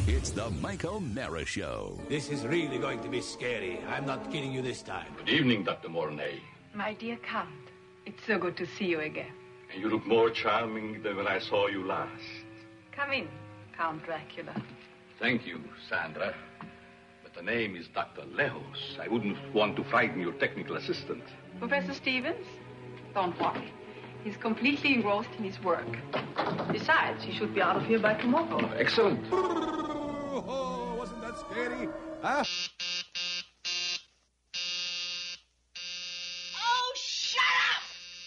It's the Mike O'Mara Show. This is really going to be scary. I'm not kidding you this time. Good evening, Dr. Mornay. My dear Count, it's so good to see you again. You look more charming than when I saw you last. Come in, Count Dracula. Thank you, Sandra. But the name is Dr. Lejos. I wouldn't want to frighten your technical assistant. Professor Stevens? Don't worry. He's completely engrossed in his work. Besides, he should be out of here by tomorrow. Excellent. Oh, wasn't that scary? Huh? Oh, shut up!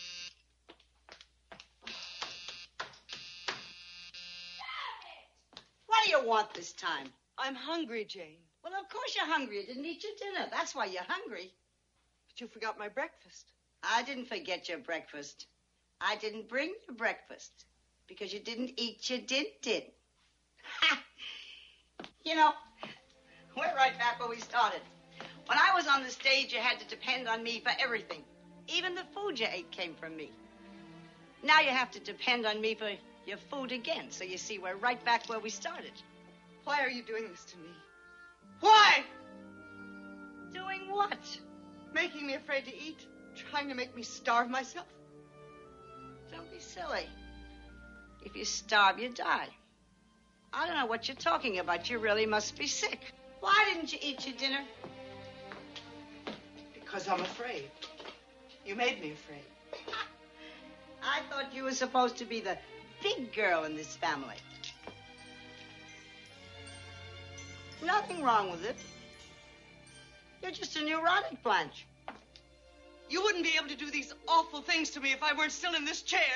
What do you want this time? I'm hungry, Jane. Well, of course you're hungry. You didn't eat your dinner. That's why you're hungry. But you forgot my breakfast. I didn't forget your breakfast. I didn't bring your breakfast because you didn't eat your din-din. Ha! You know, we're right back where we started. When I was on the stage, you had to depend on me for everything. Even the food you ate came from me. Now you have to depend on me for your food again. So you see, we're right back where we started. Why are you doing this to me? Why? Doing what? Making me afraid to eat? Trying to make me starve myself? Don't be silly. If you starve, you die. I don't know what you're talking about. You really must be sick. Why didn't you eat your dinner? Because I'm afraid. You made me afraid. I thought you were supposed to be the big girl in this family. Nothing wrong with it. You're just a neurotic, Blanche. You wouldn't be able to do these awful things to me if I weren't still in this chair.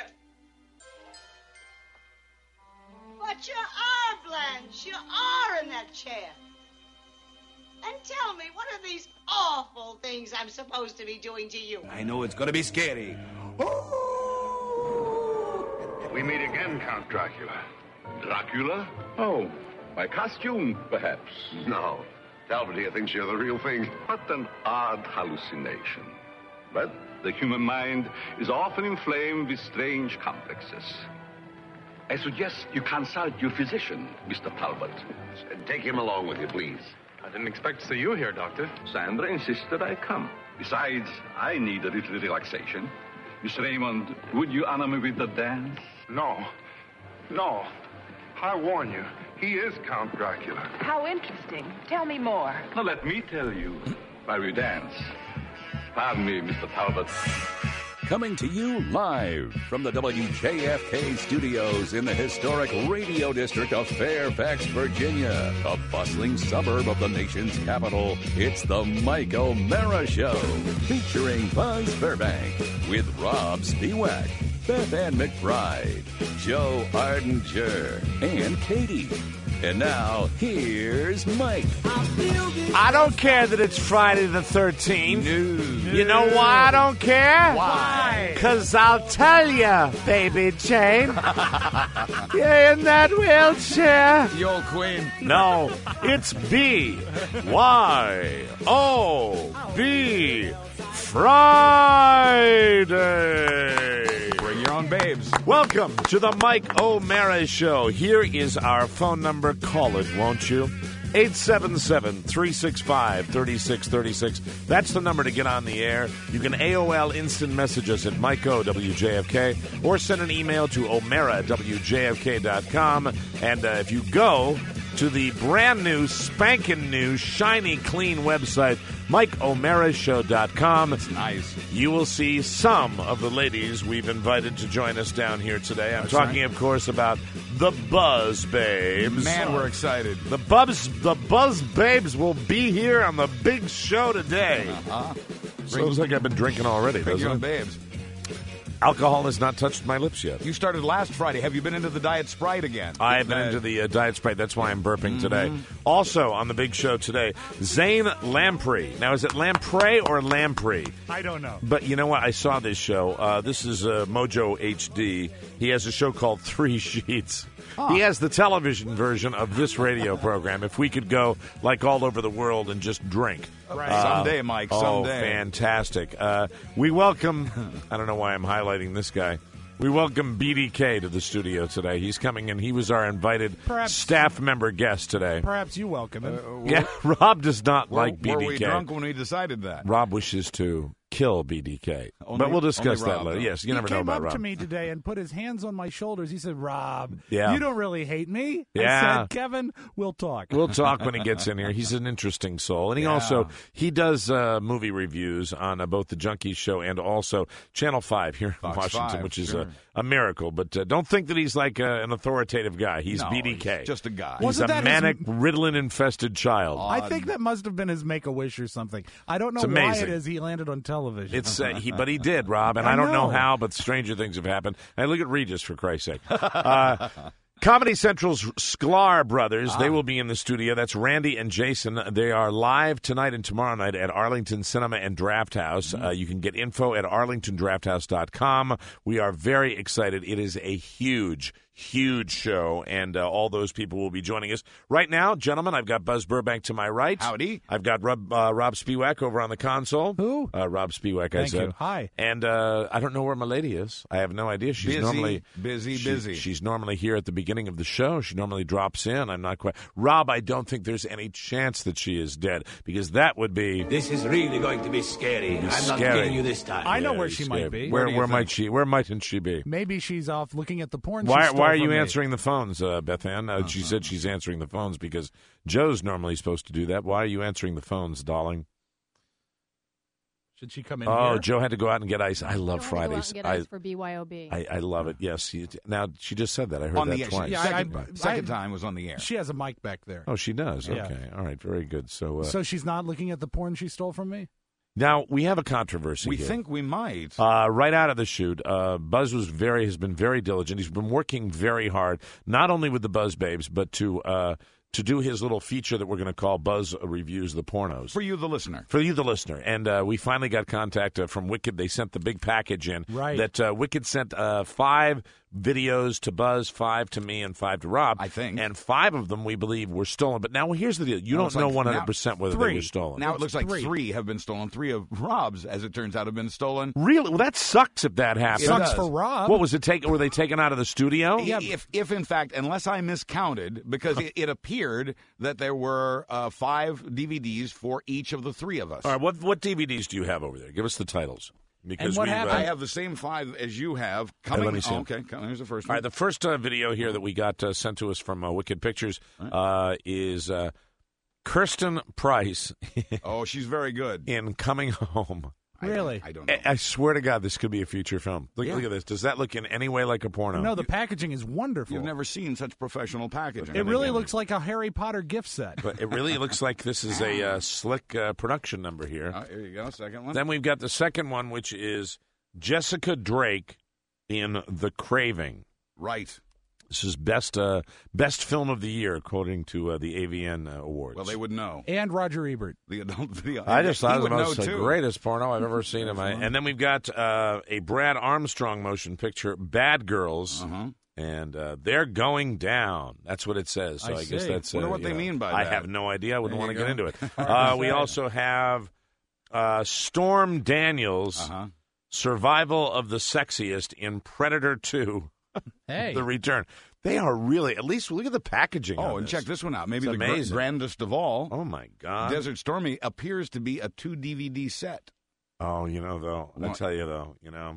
But you are, Blanche. You are in that chair. And tell me, what are these awful things I'm supposed to be doing to you? I know it's going to be scary. We meet again, Count Dracula. Dracula? Oh, my costume, perhaps. No. Talbot here thinks you're the real thing. What an odd hallucination. But the human mind is often inflamed with strange complexes. I suggest you consult your physician, Mr. Talbot. Take him along with you, please. I didn't expect to see you here, Doctor. Sandra insisted I come. Besides, I need a little relaxation. Miss Raymond, would you honor me with the dance? No. No. I warn you, he is Count Dracula. How interesting. Tell me more. Now, let me tell you while we dance. Pardon me, Mr. Talbot. Coming to you live from the WJFK studios in the historic radio district of Fairfax, Virginia, a bustling suburb of the nation's capital. It's the Mike O'Mara Show, featuring Buzz Burbank with Rob Spiewak, Beth Ann McBride, Joe Ardinger, and Katie. And now, here's Mike. I don't care that it's Friday the 13th. No. You know why I don't care? Why? Because I'll tell you, baby Jane. You're in that wheelchair. The old queen. No, it's B-Y-O-B Friday. Bring your own babes. Welcome to the Mike O'Mara Show. Here is our phone number. Call it, won't you? 877-365-3636. That's the number to get on the air. You can AOL instant message us at Mike O, WJFK, or send an email to O'Mara at WJFK.com. And if you go to the brand new, spanking new, shiny, clean website, MikeO'MaraShow.com. That's nice. You will see some of the ladies we've invited to join us down here today. I'm talking, of course, about the Buzz Babes. Man, we're excited. The Buzz Babes will be here on the big show today. Sounds like I've been drinking already, Bring your own doesn't it? babes. Alcohol has not touched my lips yet. You started last Friday. Have you been into the Diet Sprite again? I have been into the Diet Sprite. That's why I'm burping today. Also, on the big show today, Zane Lamprey. Now, is it Lamprey or Lamprey? I don't know. But you know what? I saw this show. This is Mojo HD. He has a show called Three Sheets. He has the television version of this radio program. If we could go, like, all over the world and just drink. Right. Someday, Mike, someday. Oh, fantastic. We welcome, I don't know why I'm highlighting this guy, We welcome BDK to the studio today. He's coming in. He was our invited staff member guest today. Perhaps you welcome him. Yeah, Rob does not like BDK. Were we drunk when we decided that? Rob wishes to kill BDK. But we'll discuss that later. Yes, you never know about Rob. He came up to me today and put his hands on my shoulders. He said, Rob, Yeah. you don't really hate me. Yeah. I said, Kevin, we'll talk. We'll talk when he gets in here. He's an interesting soul. And he does movie reviews on both the Junkies show and also Channel 5 here in Washington, 5, which is sure. a miracle. But don't think that he's like an authoritative guy. He's No, BDK. he's just a guy. He's Wasn't a that manic, Ritalin-infested child. I think that must have been his Make-A-Wish or something. I don't know It's why amazing. it is he landed on television. It's but he did, Rob, and I don't know how, but stranger things have happened. And look at Regis, for Christ's sake. Comedy Central's Sklar brothers, they will be in the studio. That's Randy and Jason. They are live tonight and tomorrow night at Arlington Cinema and Draft House. You can get info at arlingtondrafthouse.com. We are very excited. It is a huge show, and all those people will be joining us. Right now, gentlemen, I've got Buzz Burbank to my right. Howdy. I've got Rob Spiewak over on the console. Who? Rob Spiewak, Thank I said. you. Hi. And I don't know where my lady is. I have no idea. She's busy. She's normally here at the beginning of the show. She normally drops in. I'm not quite. Rob, I don't think there's any chance that she is dead, because that would be. This is really going to be scary. I'm not scary. kidding you this time. I know Very where she scary. might be. Where might she? Where mightn't she be? Maybe she's off looking at the porn. Why she stole are you from me. answering the phones, Beth Ann? She said she's answering the phones because Joe's normally supposed to do that. Why are you answering the phones, darling? Should she come in Oh, here? Joe had to go out and get ice. I love Joe Fridays. Had to go out and get ice for BYOB. I love it. Yes. Now she just said that. I heard On that the air. twice. Yeah, second time was on the air. She has a mic back there. Oh, she does. Yeah. Okay. All right. Very good. So she's not looking at the porn she stole from me? now we have a controversy. We here. think we might. Right out of the chute, Buzz has been very diligent. He's been working very hard, not only with the Buzz Babes, but to do his little feature that we're going to call Buzz Reviews the Pornos. For you, the listener. For you, the listener. And we finally got contact from Wicked. They sent the big package in. Right. That Wicked sent 5 videos to Buzz, 5 to me, and 5 to Rob. I think. And 5 of them we believe were stolen. But now here's the deal. You don't know 100% whether they were stolen. Now it looks like 3 have been stolen. 3 of Rob's, as it turns out, have been stolen. Really? Well, that sucks if that happens. Sucks for Rob. What was it? Were they taken out of the studio? Yeah, if in fact, unless I miscounted, because it appeared that there were 5 DVDs for each of the 3 of us. All right, what DVDs do you have over there? Give us the titles. Because And what happened? I have the same 5 as you have. Coming. let me see. Okay, here's the first All one. right, the first video here that we got sent to us from Wicked Pictures is Kirsten Price Oh, she's very good. in Coming Home. Really? I don't know. I swear to God, this could be a feature film. Look at this. Does that look in any way like a porno? No, the packaging is wonderful. You've never seen such professional packaging. It really looks like a Harry Potter gift set. But it really looks like this is a slick production number here. Here you go, second one. Then we've got the second one, which is Jessica Drake in The Craving. Right. This is best film of the year, according to the AVN Awards. Well, they would know. And Roger Ebert. The adult video. I just thought it was the too. greatest porno I've ever seen in my. And then we've got a Brad Armstrong motion picture, Bad Girls, and they're going down. That's what it says. So I guess see. that's. Wonder what they mean by I that. have no idea. I wouldn't There want to you get go. into it. We also have Storm Daniels, Survival of the Sexiest in Predator 2. Hey. The Return. They are really, at least look at the packaging. Oh, on and this. check this one out. Maybe It's the amazing. grandest of all. Oh, my God. Desert Stormy appears to be a 2 DVD set. Oh, though, I tell you, though, you know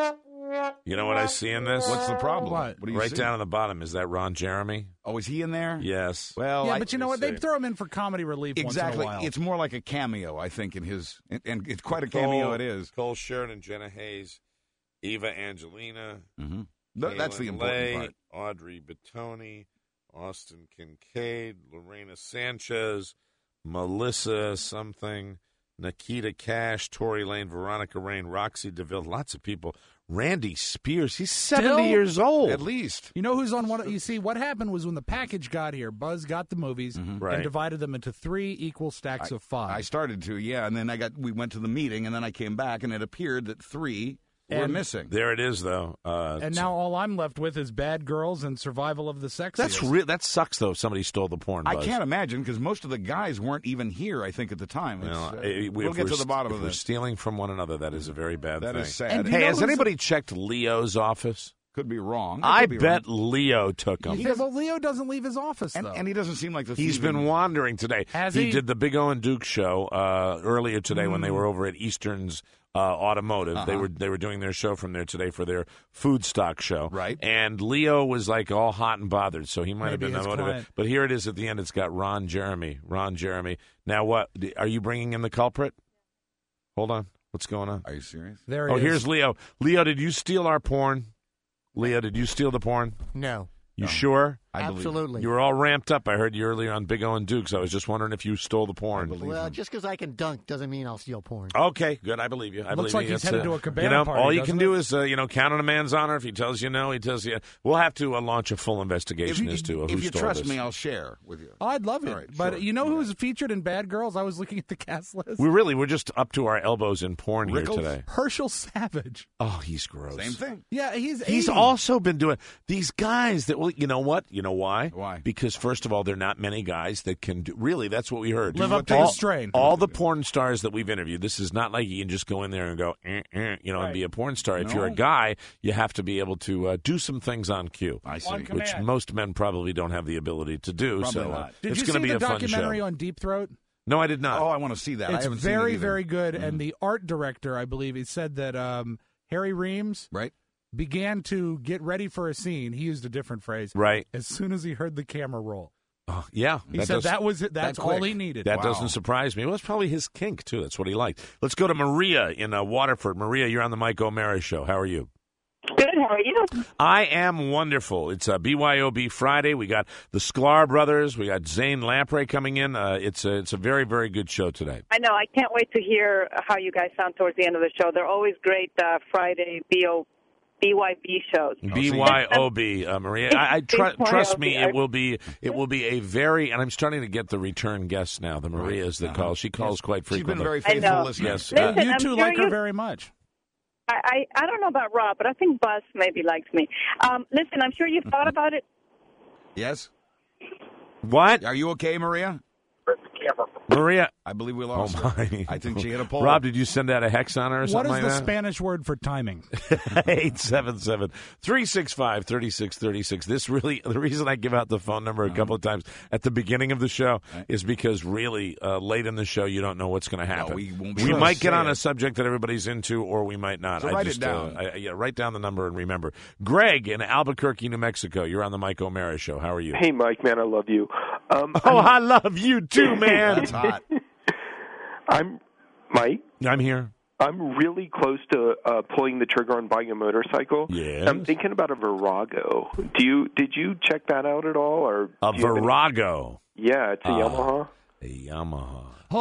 what I see in this? What's the problem? What? do you Right see? down on the bottom, is that Ron Jeremy? Oh, is he in there? Yes. Well, Yeah, but you know what? They throw him in for comedy relief exactly. once in a while. It's more like a cameo, I think, in his, and it's quite a cameo. It is. Cole Sheridan, Jenna Hayes, Eva Angelina, That's the Kaylin important Lay, part. Audrey Batoni, Austin Kincaid, Lorena Sanchez, Melissa something, Nikita Cash, Tori Lane, Veronica Rain, Roxy DeVille, lots of people. Randy Spears, he's 70 years old. At least. You know who's on one? You see, what happened was when the package got here, Buzz got the movies Right. and divided them into 3 equal stacks of 5. I started to, yeah, and then we went to the meeting, and then I came back, and it appeared that 3 we're missing. There it is, though. And now all I'm left with is Bad Girls and Survival of the Sexiest. That sucks, though, if somebody stole the porn, Buzz. I can't imagine, because most of the guys weren't even here, I think, at the time. We'll get to the bottom of this. If we're stealing from one another, that is a very bad thing. That is sad. Hey, has anybody checked Leo's office? Could be wrong. I bet Leo took him. Well, Leo doesn't leave his office, though. And he doesn't seem like the He's been wandering today. He did the Big O and Duke show earlier today when they were over at Eastern's Automotive. They were doing their show from there today for their food stock show. Right. And Leo was like all hot and bothered, so he might have been his motivated. client. But here it is at the end. It's got Ron Jeremy. Now what? Are you bringing in the culprit? Hold on. What's going on? Are you serious? There he is. Here's Leo. Leo, did you steal our porn? Leo, did you steal the porn? No. You sure? Absolutely. You were all ramped up. I heard you earlier on Big O and Dukes. I was just wondering if you stole the porn. Well, just because I can dunk doesn't mean I'll steal porn. Okay, good. I believe you. Looks like he's headed to a cabana You know, party, all you doesn't can do is, count on a man's honor. If he tells you no, he tells you. We'll have to launch a full investigation as to who stole this. If you trust me, I'll share with you. Oh, I'd love it. All right, but sure. you know who was featured in Bad Girls? I was looking at the cast list. We're just up to our elbows in porn Rickles? here today. Herschel Savage. Oh, he's gross. Same thing. Yeah, he's 80. Also been doing these guys that. Well, you know what? You know why? Why? Because first of all, there are not many guys that can do. Really, that's what we heard. Live up to the strain. All the porn stars that we've interviewed. This is not like you can just go in there and go, and be a porn star. If you're a guy, you have to be able to do some things on cue. I see. Which most men probably don't have the ability to do. Probably so not. Did it's you going to see be the a fun documentary show. on Deep Throat? No, I did not. Oh, I want to see that. It's I haven't very, seen it very good. And the art director, I believe, he said that Harry Reams began to get ready for a scene. He used a different phrase. Right. As soon as he heard the camera roll. Yeah. He said that was it. That's all he needed. That doesn't surprise me. Well, it's probably his kink, too. That's what he liked. Let's go to Maria in Waterford. Maria, you're on the Mike O'Mara Show. How are you? Good. How are you? I am wonderful. It's BYOB Friday. We got the Sklar brothers. We got Zane Lamprey coming in. It's a very, very good show today. I know. I can't wait to hear how you guys sound towards the end of the show. They're always great Friday BYB shows. BYOB, Maria. I trust me. It will be a very, and I'm starting to get the return guests now. The Marias that call. She calls quite frequently. She's been very faithful listener. Yes. Listen, you two like her very much. I don't know about Rob, but I think Buzz maybe likes me. Listen, I'm sure you've thought about it. Yes. What? Are you okay, Maria? Maria. I believe we lost her. I think she hit a pole. Rob, did you send out a hex on her or something like that? What is the Spanish word for timing? 877-365-3636. The reason I give out the phone number a couple of times at the beginning of the show is because really late in the show you don't know what's going to happen. We might get on a subject that everybody's into or we might not. So write it down. Write down the number and remember. Greg in Albuquerque, New Mexico. You're on the Mike O'Mara Show. How are you? Hey, Mike, man, I love you. I love you too, man. That's hot. I'm Mike. I'm here. I'm really close to pulling the trigger on buying a motorcycle. Yes. I'm thinking about a Virago. Did you check that out at all? Or a Virago? Yeah, it's a Yamaha. A Yamaha.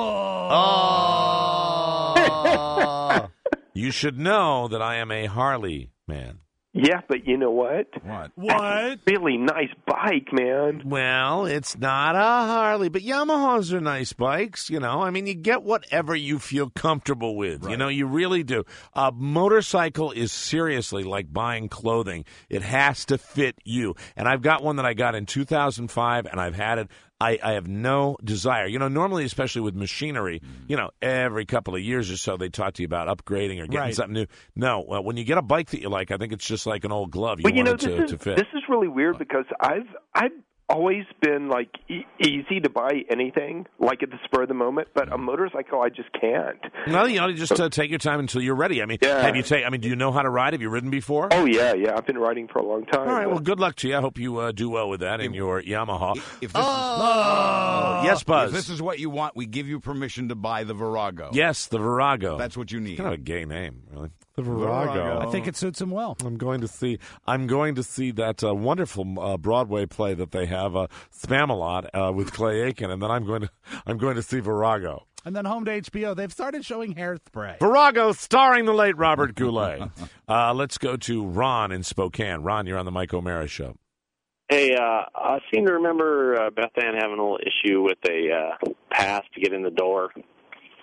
Oh. You should know that I am a Harley man. Yeah, but you know what? What? That's a really nice bike, man. Well, it's not a Harley, but Yamahas are nice bikes, you know. I mean, you get whatever you feel comfortable with. Right. You know, you really do. A motorcycle is seriously like buying clothing. It has to fit you. And I've got one that I got in 2005, and I've had it. I have no desire. You know, normally, especially with machinery, you know, every couple of years or so, they talk to you about upgrading or getting something new. No, when you get a bike that you like, I think it's just like an old glove. You want it to fit. This is really weird because I've always been like easy to buy anything like at the spur of the moment, but a motorcycle I just can't. Well, you know, just take your time until you're ready. I mean, do you know how to ride? Have you ridden before? Oh yeah, I've been riding for a long time. All right, well, good luck to you. I hope you do well with that in your Yamaha. Yes, Buzz. If this is what you want, we give you permission to buy the Virago. Yes, the Virago. That's what you need. Kind of a gay name, really. The Virago. I think it suits him well. I'm going to see that wonderful Broadway play that they have, Spamalot, with Clay Aiken, and then I'm going to see Virago. And then home to HBO, they've started showing Hairspray. Virago, starring the late Robert Goulet. Let's go to Ron in Spokane. Ron, you're on the Mike O'Mara Show. Hey, I seem to remember Beth Ann having a little issue with a pass to get in the door.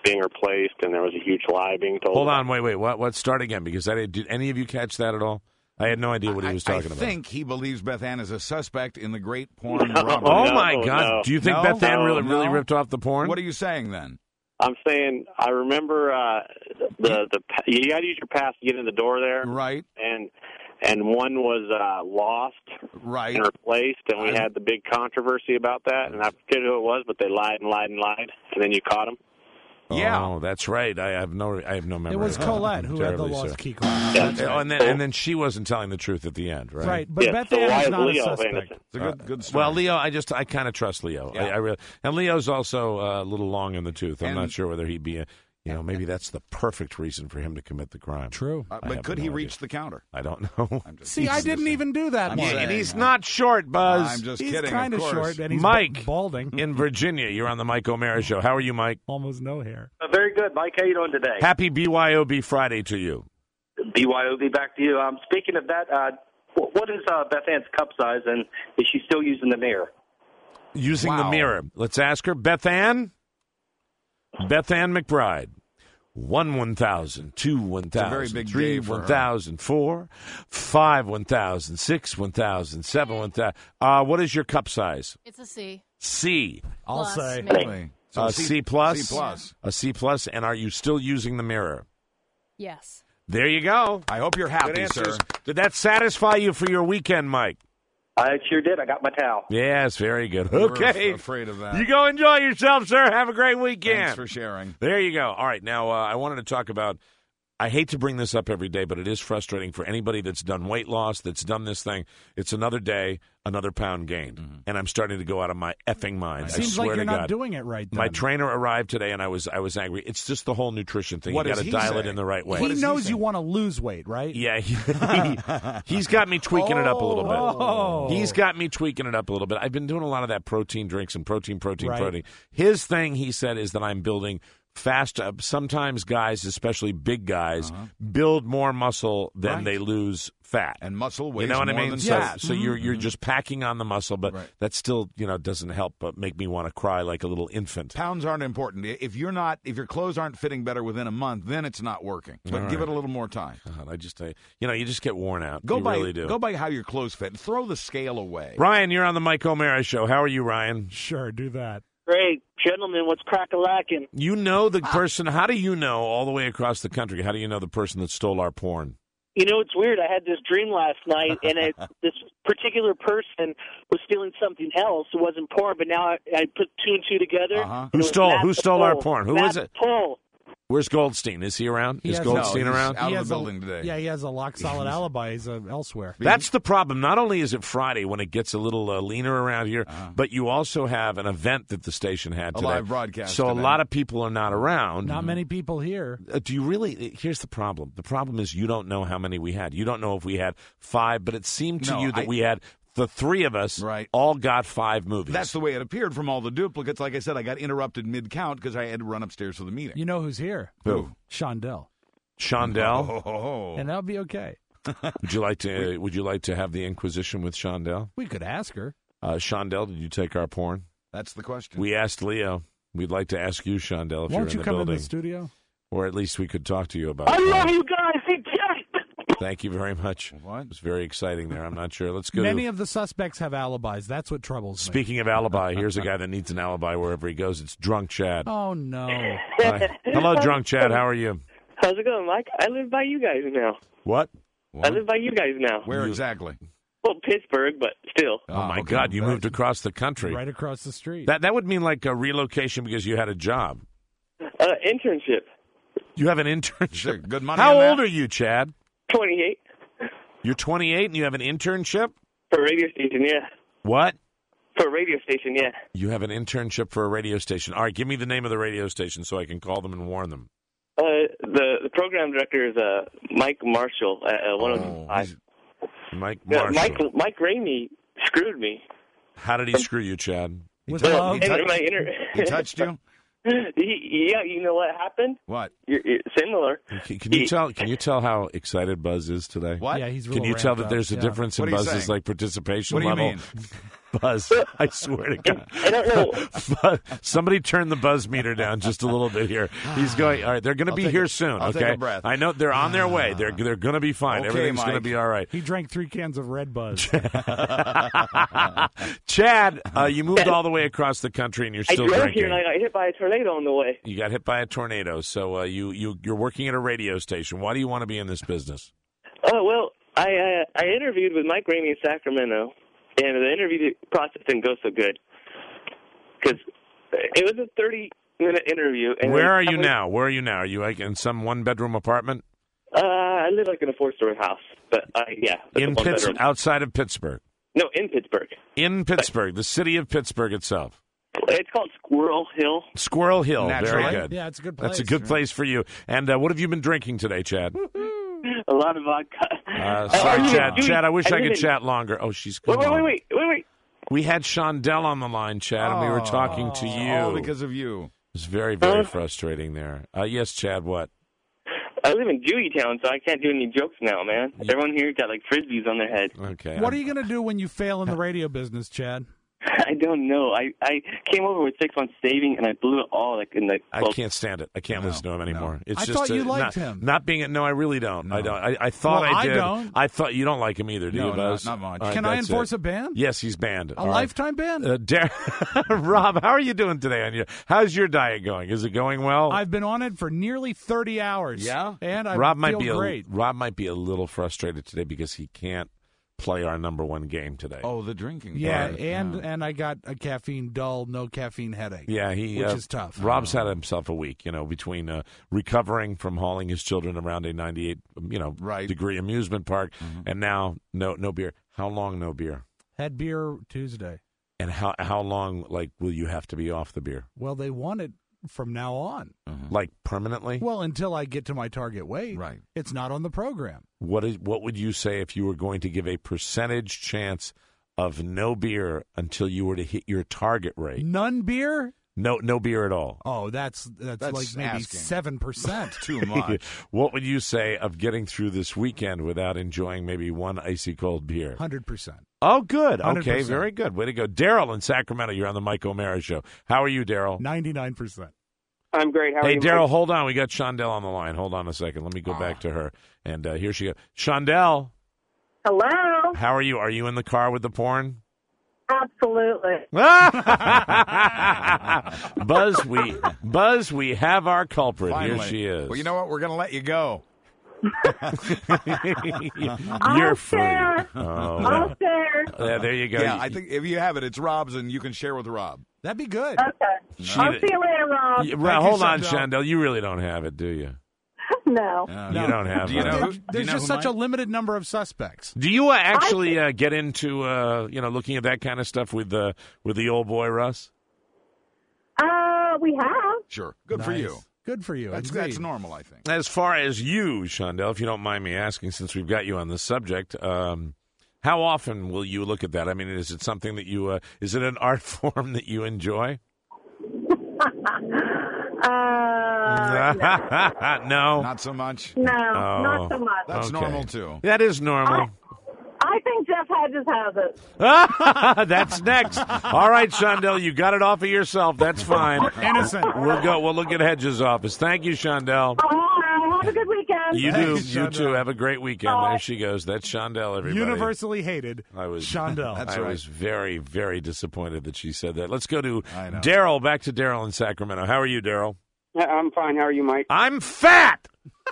being replaced, and there was a huge lie being told. Hold on, wait. What? Start again, because did any of you catch that at all? I had no idea what he was talking about. I think he believes Beth Ann is a suspect in the great porn robbery. Oh, my God. No. Do you think Beth Ann really ripped off the porn? What are you saying, then? I'm saying I remember you got to use your pass to get in the door there. Right. And one was lost right. and replaced, and we had the big controversy about that, and I forget who it was, but they lied, and then you caught them. Yeah. Oh, that's right. I have no memory. It was Colette who had the lost key card. And then she wasn't telling the truth at the end, right? Right, but Beth Ann is not a suspect. It's a good story. Well, Leo, I kind of trust Leo. Yeah. I really, and Leo's also a little long in the tooth. I'm not sure whether he'd be maybe that's the perfect reason for him to commit the crime. True. But could he reach the counter? I don't know. See, I didn't even do that one. And he's not short, Buzz. I'm just he's kidding. He's kind of short, and he's Mike balding. In Virginia, you're on the Mike O'Mara Show. How are you, Mike? Almost no hair. Very good, Mike. How you doing today? Happy BYOB Friday to you. BYOB back to you. Speaking of that, what is Beth Ann's cup size, and is she still using the mirror? Using the mirror. Let's ask her. Beth Ann? Beth Ann McBride. 1,000, 2, 1,000, 3, 1,000, 4, 5, 1,000, 6, 1,000, 7, 1,000. What is your cup size? It's a C. C. I'll say. Maybe. So C plus? C plus. A C plus. And are you still using the mirror? Yes. There you go. I hope you're happy, sir. Did that satisfy you for your weekend, Mike? I sure did. I got my towel. Yes, very good. We're Okay. afraid of that. You go enjoy yourself, sir. Have a great weekend. Thanks for sharing. There you go. All right. Now, I wanted to talk about, I hate to bring this up every day, but it is frustrating for anybody that's done weight loss, that's done this thing. It's another day, another pound gained. Mm-hmm. And I'm starting to go out of my effing mind. It seems like you're not doing it right, then. My trainer arrived today, and I was angry. It's just the whole nutrition thing. What you got to dial it in the right way. He knows you want to lose weight, right? Yeah. He's got me tweaking it up a little bit. Oh. He's got me tweaking it up a little bit. I've been doing a lot of that protein drinks and protein. Right. His thing, he said, is that I'm building fast. Sometimes guys, especially big guys, build more muscle than they lose fat. And muscle weighs You know what I more mean? than So, fat. so you're just packing on the muscle, but that still doesn't help but make me want to cry like a little infant. Pounds aren't important. If your clothes aren't fitting better within a month, then it's not working. But give it a little more time. God, you just get worn out. Go you really do. Go by how your clothes fit. Throw the scale away. Ryan, you're on the Mike O'Mara Show. How are you, Ryan? Sure, do that. Great. Gentlemen, what's crack-a-lackin'? You know the person. How do you know all the way across the country? How do you know the person that stole our porn? You know, it's weird. I had this dream last night, and this particular person was stealing something else. It wasn't porn, but now I put two and two together. Who stole our porn? Who is it? Paul. Where's Goldstein? Is he around? Is Goldstein around? Out of the building today. Yeah, he has a lock-solid alibi. He's elsewhere. That's the problem. Not only is it Friday when it gets a little leaner around here, but you also have an event that the station had today. A live broadcast. So today. a lot of people are not around. Not many people here. Do you really? Here's the problem. The problem is you don't know how many we had. You don't know if we had 5, but it seemed to you that we had. The three of us all got 5 movies. That's the way it appeared from all the duplicates. Like I said, I got interrupted mid-count because I had to run upstairs for the meeting. You know who's here? Who? Shondell. Shondell? Oh. And that'll be okay. Would you like to have the Inquisition with Shondell? We could ask her. Shondell, did you take our porn? That's the question. We asked Leo. We'd like to ask you, Shondell, if you're in the building. Won't you come in the studio? Or at least we could talk to you about it. I love you guys. Thank you very much. What? It was very exciting there. I'm not sure. Let's go. Many of the suspects have alibis. That's what troubles me. Speaking of alibi, here's a guy that needs an alibi wherever he goes. It's Drunk Chad. Oh, no. Hi. Hello, Drunk Chad. How are you? How's it going, Mike? I live by you guys now. What? I live by you guys now. Where exactly? Well, Pittsburgh, but still. Oh, my God. You moved across the country. Right across the street. That would mean like a relocation because you had a job. Internship. You have an internship. Good money. How old are you, Chad? 28. You're 28 and you have an internship? For a radio station, yeah. What? For a radio station, yeah. You have an internship for a radio station. All right, give me the name of the radio station so I can call them and warn them. The program director is Mike Marshall at 105. Mike Marshall. Mike Ramey screwed me. How did he screw you, Chad? He touched you? Yeah, you know what happened? What? You're similar. Can you tell how excited Buzz is today? What? Yeah, he's Can you tell that there's a difference in Buzz's like participation what do you level? mean? Buzz. I swear to God. I don't know. Somebody turn the buzz meter down just a little bit here. He's going. All right, they're going to be here soon. I'll okay, take a breath. I know they're on their way. They're going to be fine. Okay, Everything's going to Mike. be all right. He drank 3 cans of Red Buzz. Chad, you moved all the way across the country and you're still I drove drinking. here and I got hit by a tornado on the way. You got hit by a tornado, so you're working at a radio station. Why do you want to be in this business? Oh, well, I interviewed with Mike Ramey in Sacramento, and the interview process didn't go so good because it was a 30-minute interview. And Where are you now? Where are you now? Are you like in some one-bedroom apartment? I live like in a 4-story house, but yeah. In Pittsburgh, outside of Pittsburgh. No, in Pittsburgh. In Pittsburgh, the city of Pittsburgh itself. It's called Squirrel Hill. Squirrel Hill, Naturally. very good. Yeah, it's a good place. That's a good place for you. And what have you been drinking today, Chad? A lot of vodka. Sorry, Chad. Judy, Chad, I wish I could didn't- chat longer. Oh, she's gone. Wait. We had Shondell on the line, Chad, and we were talking to you. All because of you. It was very, very frustrating there. Yes, Chad, what? I live in Deweytown, so I can't do any jokes now, man. Everyone here got like frisbees on their head. Okay. What are you going to do when you fail in the radio business, Chad? I don't know. I came over with 6 months saving, and I blew it all like in the. I can't stand it. I can't listen to him anymore. It's I just thought you liked not, him. Not being no, I really don't. I don't. I thought Well, I I did. don't. I thought you don't like him either, do No, you, Buzz? not much. All right, Can I that's enforce it. a ban? Yes, he's banned. A All right. lifetime ban? Rob, how are you doing today? On your, how's your diet going? Is it going well? I've been on it for nearly 30 hours. Yeah? And I Rob feel might be great. Rob might be a little frustrated today because he can't play our number one game today. Oh, the drinking. Yeah, part. and I got a caffeine dull, no caffeine headache. Yeah, which is tough. Rob's had himself a week, between recovering from hauling his children around a 98, degree amusement park, and now no beer. How long no beer? Had beer Tuesday. And how long will you have to be off the beer? Well, they want it from now on. Like permanently? Well, until I get to my target weight. Right. It's not on the program. What would you say if you were going to give a percentage chance of no beer until you were to hit your target rate? None beer? No beer at all. Oh, that's like maybe asking. 7%. Too much. What would you say of getting through this weekend without enjoying maybe one icy cold beer? 100%. Oh, good. Okay, 100%. very good. Way to go. Daryl in Sacramento, you're on the Mike O'Mara Show. How are you, Daryl? 99%. I'm great. How are Hey, you? Daryl, hold on. We got Shondell on the line. Hold on a second. Let me go back to her. And here she goes. Shondell, Hello. how are you? Are you in the car with the porn? Absolutely. Buzz, we have our culprit. Finally. Here she is. Well, you know what? We're going to let you go. You're free. share. Oh, I'll share. yeah, there you go. Yeah, I think if you have it, it's Rob's, and you can share with Rob. That'd be good. Okay. I'll see you later, Rob. Well, hold on, Shondell. You really don't have it, do you? No. You don't have Do you it. know There's just such a limited number of suspects. Do you actually get into looking at that kind of stuff with the old boy Russ? We have. Sure. Good for Nice. you. Good for you. That's Indeed. normal, I think. As far as you, Shondell, if you don't mind me asking, since we've got you on this subject, how often will you look at that? I mean, is it something that you is it an art form that you enjoy? No. Not so much. No, Oh. not so much. That's Okay. normal, too. That is normal. I think Jeff Hedges has it. That's next. All right, Shondell, you got it off of yourself. That's fine. Innocent. We'll look at Hedges' office. Thank you, Shondell. Have a good weekend. You do. Thanks, You Shondell. too. Have a great weekend. There she goes. That's Shondell, everybody. Universally hated. I was Shondell. That's I right. was very, very disappointed that she said that. Let's go to I know. Daryl. Back to Daryl in Sacramento. How are you, Daryl? I'm fine. How are you, Mike? I'm fat.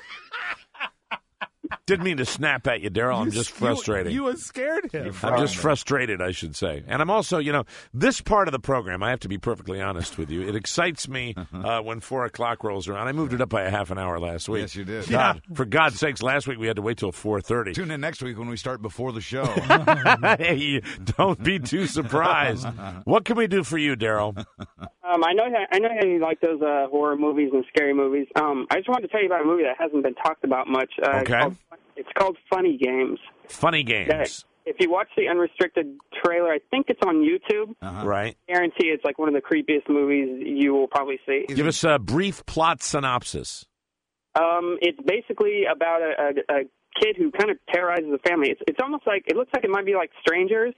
Didn't mean to snap at you, Daryl. I'm just frustrated. You scared him. I'm just frustrated, I should say. And I'm also, this part of the program, I have to be perfectly honest with you, it excites me when 4 o'clock rolls around. I moved it up by a half an hour last week. Yes, you did. God, for God's sakes, last week we had to wait till 4:30. Tune in next week when we start before the show. Hey, don't be too surprised. What can we do for you, Daryl? I know how you like those horror movies and scary movies. I just wanted to tell you about a movie that hasn't been talked about much. Okay. It's called Funny Games. Funny Games. If you watch the unrestricted trailer, I think it's on YouTube. Right. I guarantee it's like one of the creepiest movies you will probably see. Give us a brief plot synopsis. It's basically about a kid who kind of terrorizes the family. It's almost like, it looks like it might be like Strangers,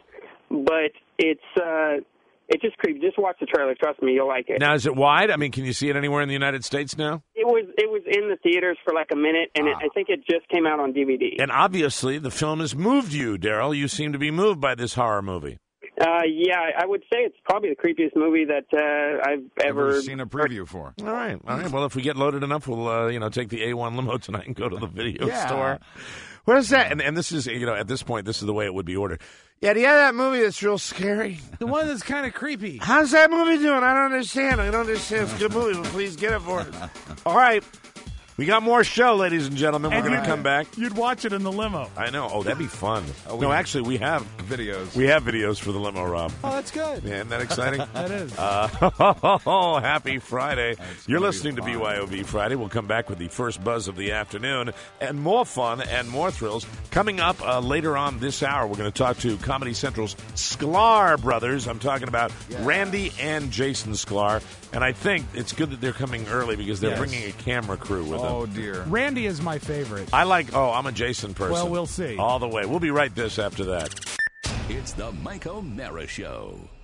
but it's just creepy. Just watch the trailer. Trust me, you'll like it. Now, is it wide? I mean, can you see it anywhere in the United States now? It was in the theaters for like a minute, and I think it just came out on DVD. And obviously, the film has moved you, Daryl. You seem to be moved by this horror movie. Yeah, I would say it's probably the creepiest movie that I've ever seen a preview for. All right. Well, if we get loaded enough, we'll take the A1 limo tonight and go to the video store. Where's that? And this is, at this point, this is the way it would be ordered. Yeah, do you have that movie that's real scary? The one that's kind of creepy. How's that movie doing? I don't understand. It's a good movie, but please get it for us. All right. We got more show, ladies and gentlemen. We're going to come back. You'd watch it in the limo. I know. Oh, that'd be fun. No, actually, we have videos. We have videos for the limo, Rob. Oh, that's good. Yeah, isn't that exciting? That is. Happy Friday. You're listening to BYOB Friday. We'll come back with the first buzz of the afternoon and more fun and more thrills. Coming up later on this hour, we're going to talk to Comedy Central's Sklar brothers. I'm talking about Randy and Jason Sklar. And I think it's good that they're coming early because they're bringing a camera crew with them. Oh, dear. Randy is my favorite. I'm a Jason person. Well, we'll see. All the way. We'll be right this after that. It's the Mike O'Mara Show.